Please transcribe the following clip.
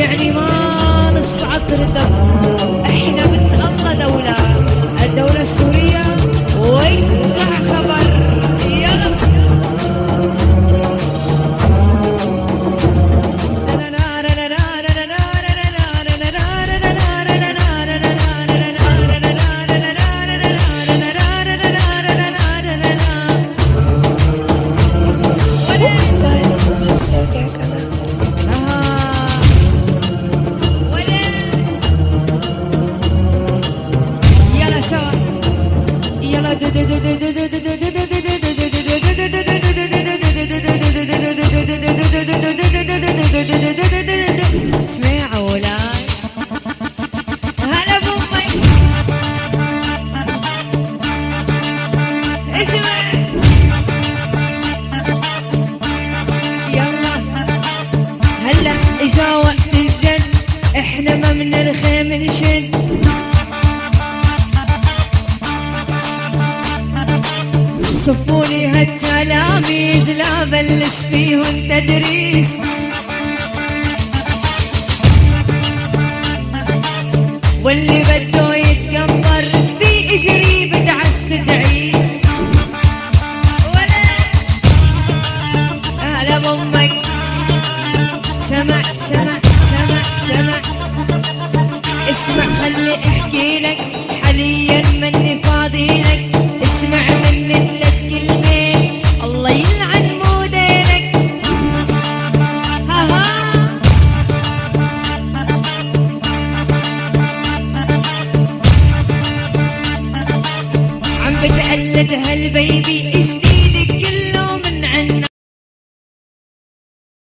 يعني ما نصعد الدم. احنا من الله دولة، الدولة السورية ويقع خبر. يلا اسمعوا لا هلا بامي اسمع يلا هلا اجا وقت الجد احنا ما من الخيم نشد صفولي هالتلاميذ لا بلش فيهن تدريس واللي بده يتكبر بيجري بدعس تعيس ولا هلا بامك سمع سمع سمع سمع اسمع خلي احكي لك حاليا مني فاضي لك اسمع مني 3 كلمات الله يلعن موديلك ها ها عم بتقلد هالبين